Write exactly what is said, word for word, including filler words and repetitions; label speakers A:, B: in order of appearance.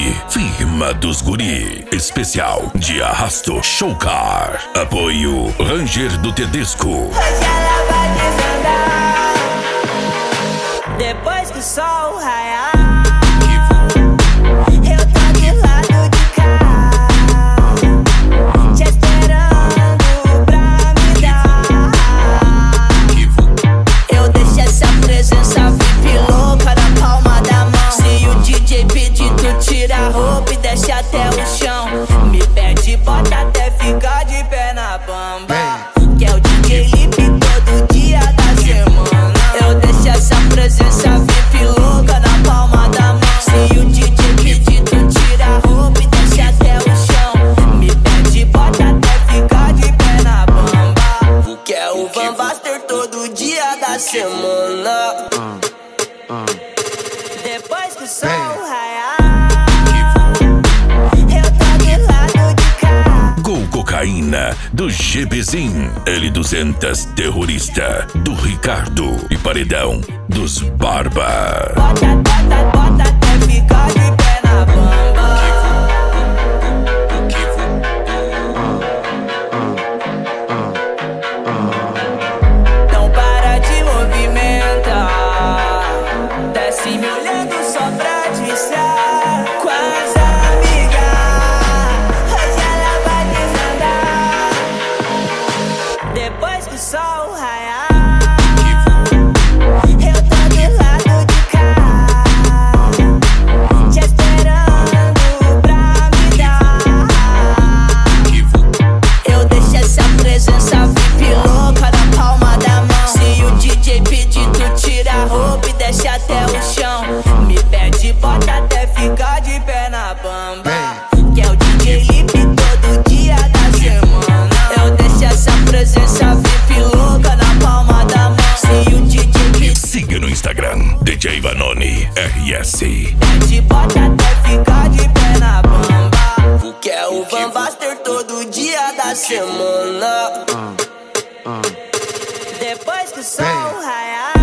A: Vanoni, firma dos guri. Especial de arrasto Showcar. Apoio Ranger do Tedesco.
B: Hoje ela vai desandar depois que o sol raiar. Eu tô de lado de cá, te esperando pra me dar. Eu deixo essa presença V I P louca na palma da mão. Se o D J pedir, tu tira a roupa e desce até o chão. Me pede, bota até ficar de pé na bamba. Que é o D J Lipe todo dia da semana. Eu deixo essa presença V I P louca na palma da mão. Se o D J pedir, tu tira a roupa e desce até o chão. Me pede, bota até ficar de pé na bamba. Que é o Van Baster todo dia da semana. Depois que o sol raiar, eu tô de lado de cá.
A: Gol Cocaína do GBzinho. L duzentos Terrorista do Ricardo. E Paredão dos Barba.
B: Bota, bota, bota até ficar de pé na bamba. Não para de movimentar, desce me olhando só pra dizer com as amigas. Hoje ela vai desandar depois que o sol raiar. Eu tô de lado de cá, te esperando pra me dar. Eu deixo essa presença V I P louca na palma da mão. Se o D J pedir, tu tira a roupa e desce até o chão. Me pede, bota até ficar de pé na bamba. Que é o D J Lipe todo dia da semana. Eu deixo essa presença V I P louca na palma da mão. Se o D J pedir,
A: Siga no Instagram D J Vanoni R S.
B: pede, bota até ficar de pé na bamba. Que é o Van Baster todo dia da semana. Depois que o sol raiar.